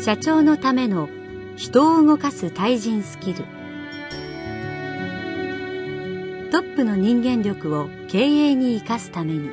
社長のための人を動かす対人スキル。トップの人間力を経営に生かすために。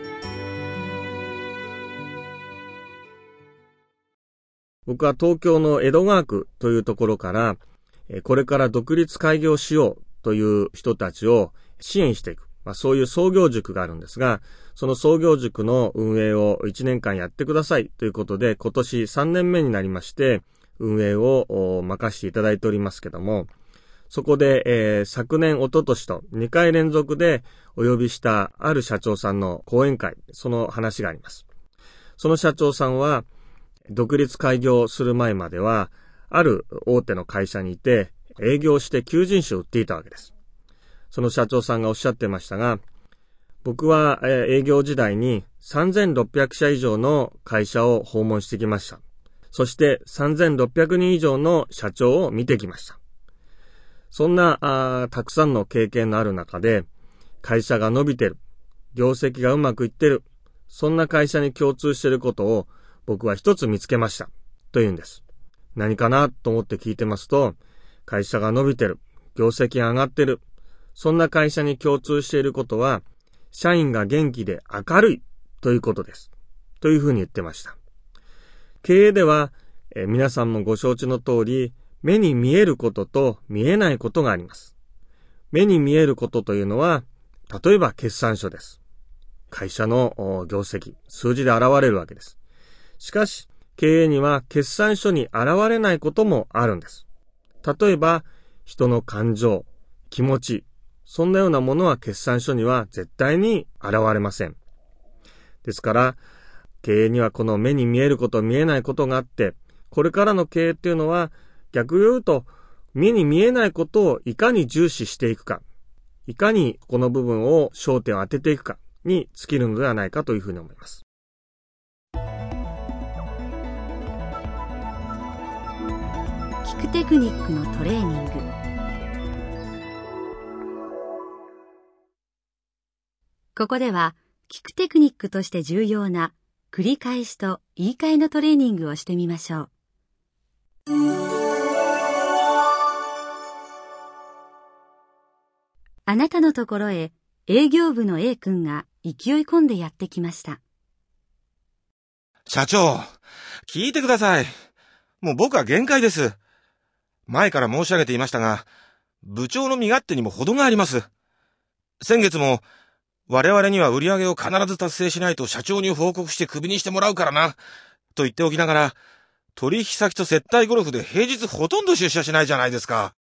僕は東京の江戸川区というところから、これから独立開業しようという人たちを支援していく、そういう創業塾があるんですが、その創業塾の運営を1年間やってくださいということで、今年3年目になりまして、運営を任せていただいておりますけども、そこで、昨年、一昨年と2回連続でお呼びしたある社長さんの講演会、その話があります。その社長さんは、独立開業する前までは、ある大手の会社にいて、営業して求人誌を売っていたわけです。その社長さんがおっしゃってましたが、僕は営業時代に3600社以上の会社を訪問してきました。そして3600人以上の社長を見てきました。そんなたくさんの経験のある中で、会社が伸びてる、業績がうまくいってる、そんな会社に共通していることを僕は一つ見つけましたというんです。何かなと思って聞いてますと、会社が伸びてる、業績が上がってる、そんな会社に共通していることは、社員が元気で明るいということです。というふうに言ってました。経営では、皆さんもご承知の通り、目に見えることと見えないことがあります。目に見えることというのは、例えば決算書です。会社の業績、数字で現れるわけです。しかし、経営には決算書に現れないこともあるんです。例えば、人の感情、気持ち、そんなようなものは決算書には絶対に現れません。ですから、経営にはこの目に見えること、見えないことがあって、これからの経営っていうのは、逆を言うと、目に見えないことをいかに重視していくか、いかにこの部分を焦点を当てていくかに尽きるのではないかというふうに思います。 聞くテクニックのトレーニング。ここでは聞くテクニックとして重要な繰り返しと言い換えのトレーニングをしてみましょう。あなたのところへ営業部の A 君が勢い込んでやってきました。 社長、聞いてください。もう僕は限界です。前から申し上げていましたが、部長の身勝手にも程があります。先月も、我々には売り上げを必ず達成しないと社長に報告してクビにしてもらうからな、と言っておきながら、取引先と接待ゴルフで平日ほとんど出社しないじゃないですか。